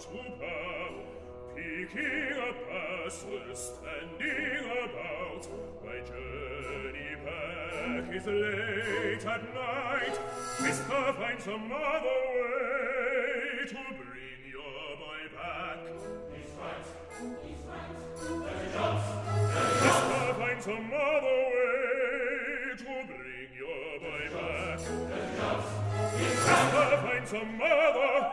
to pub, picking a parcel, standing about. My journey back is late at night. Mister, find some other way to bring your boy back. He's right. There he jumps. Mister, find some other way to bring your boy back. There he jumps. Mister, find some other.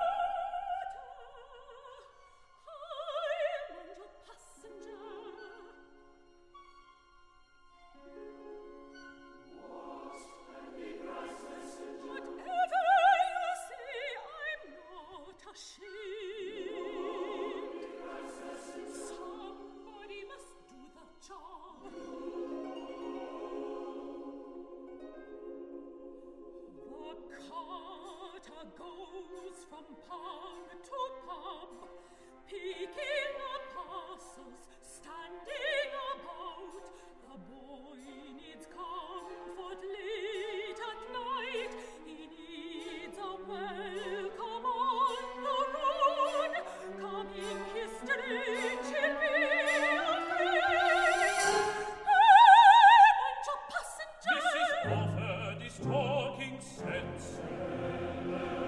Goes from pub to pub, picking up parcels, standing about. The boy needs comfort late at night. He needs a welcome on the road. Coming his strange, he'll be afraid. Hey, bunch of passengers! Mrs. Crawford is talking sense.